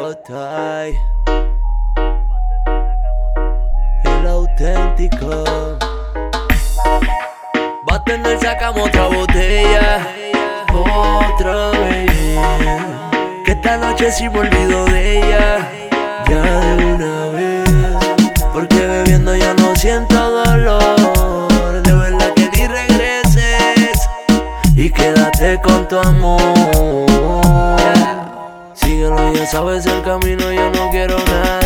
Botay, el auténtico. Va a tener, sacamos otra botella, otra vez. Que esta noche sí me olvido de ella, ya de una vez. Porque bebiendo ya no siento dolor. De verdad que ni regreses y quédate con tu amor. Síguelo, ya sabes el camino, yo no quiero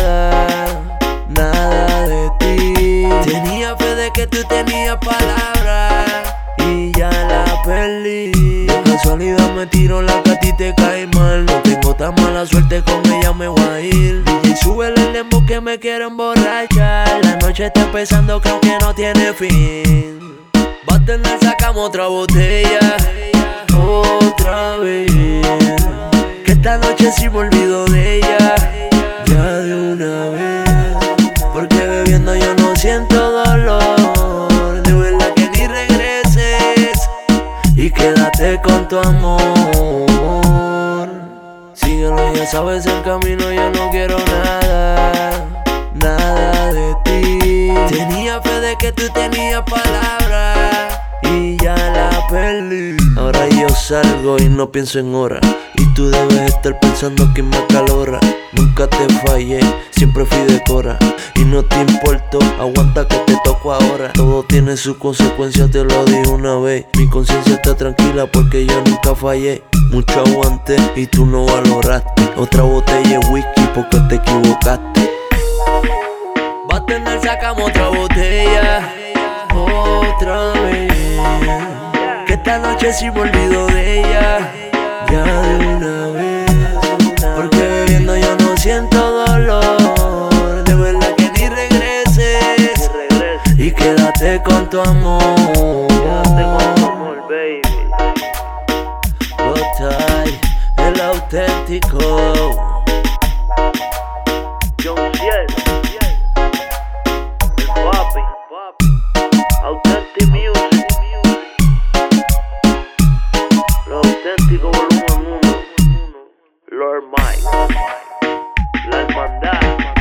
nada de ti. Tenía fe de que tú tenías palabras y ya la perdí. De casualidad me tiro la que a ti te cae mal. No tengo tan mala suerte, con ella me voy a ir. DJ, súbele el dembow que me quiero emborrachar. La noche está empezando, creo que no tiene fin. Va a tener, sacamos otra botella, otra vez. Que esta noche sí me olvido de ella, ya de una vez. Porque bebiendo yo no siento dolor. De verdad que ni regreses y quédate con tu amor. Síguelo, ya sabes el camino, yo no quiero nada de ti. Tenía fe de que tú tenías palabras y ya la perdí. Ahora yo salgo y no pienso en horas, y tú debes estar pensando que me acalora. Nunca te fallé, siempre fui de cora, y no te importó, aguanta que te toco ahora. Todo tiene su consecuencia, te lo dije una vez. Mi conciencia está tranquila porque yo nunca fallé. Mucho aguanté y tú no valoraste. Otra botella de whisky porque te equivocaste. Va a tener, sacamos otra botella, otra vez. Que esta noche sí me olvido de ella, ya de una vez. Porque bebiendo yo no siento dolor. De verdad que ni regreses y quédate con tu amor. Quédate con tu amor, baby. Botay, el auténtico. John Ciel, el papi, Authentic Music, lo auténtico volumen 1, Lord Mike, la hermandad.